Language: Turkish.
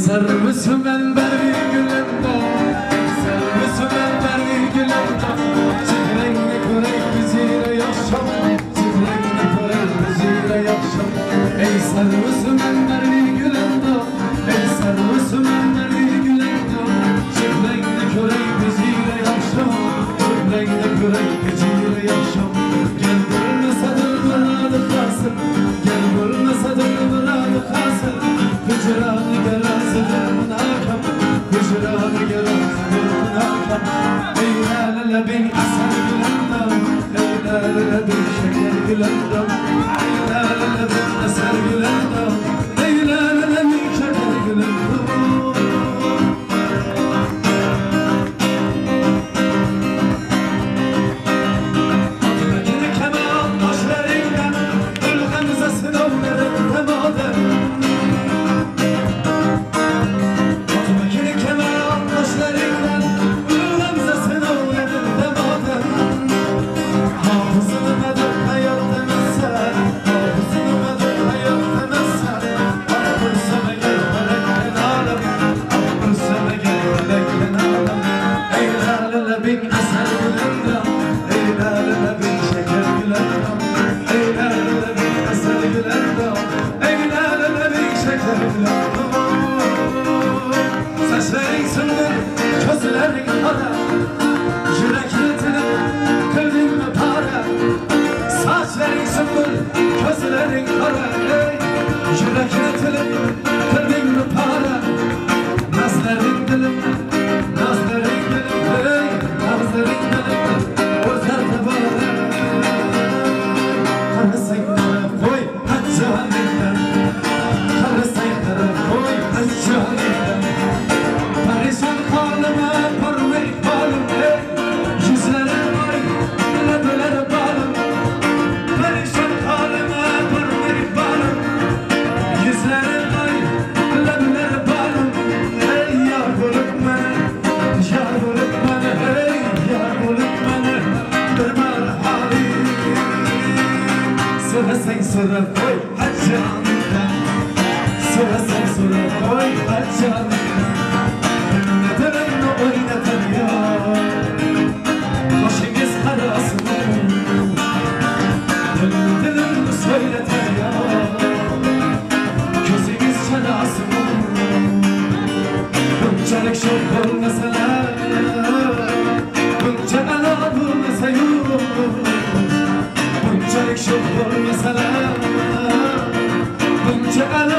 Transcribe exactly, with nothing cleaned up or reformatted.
Sarmışım ben berbi gülümde, sarmışım ben berbi gülümde. Çiğrengi kurek biziyle yaşam, çiğrengi kurek biziyle yaşam. Ey sarmışım ben berbi gülümde, ey sarmışım ben berbi gülümde. Çiğrengi kurek biziyle yaşam, çiğrengi kurek biziyle yaşam. Gel bulmasa dılmıradı kalsın, gel bulmasa dılmıradı kalsın. Hıcranı gel asılımın akam, hıcranı gel asılımın akam. Ey lale bin asal gülendam, ey lale bin şeker gülendam. Ey lale bin asal gülendam, ey lale bin şeker gülendam. Atmakini keman başlarından, ülkemize sınavların temadır. Saçların sündür, gözlerin kara, yürekli dilim, kırdın mı para? Saçların sündür, gözlerin kara, yürekli dilim, kırdın mı para? Nazların dilim, nazların dilim, nazların dilim, uzardı bana. Karı sayıklara koy, hacı halinden, karı sayıklara koy, hacı halinden. Perişan kalma parmak balım, yüzlere vay, leblere balım. Perişan kalma parmak balım, yüzlere vay, leblere balım. Ey yar bulup beni, yar bulup beni, ey yar bulup beni, durmar halim. Sıra sen sıra koy hacı aniden, sıra sen sıra koy hacı aniden. Oynatın ya, başınız karasın, dilimi söyletin ya, gözünüz çarasın. Buncalık şok olmasalar, bunca ala bulmasa yok. Buncalık şok olmasalar, bunca ala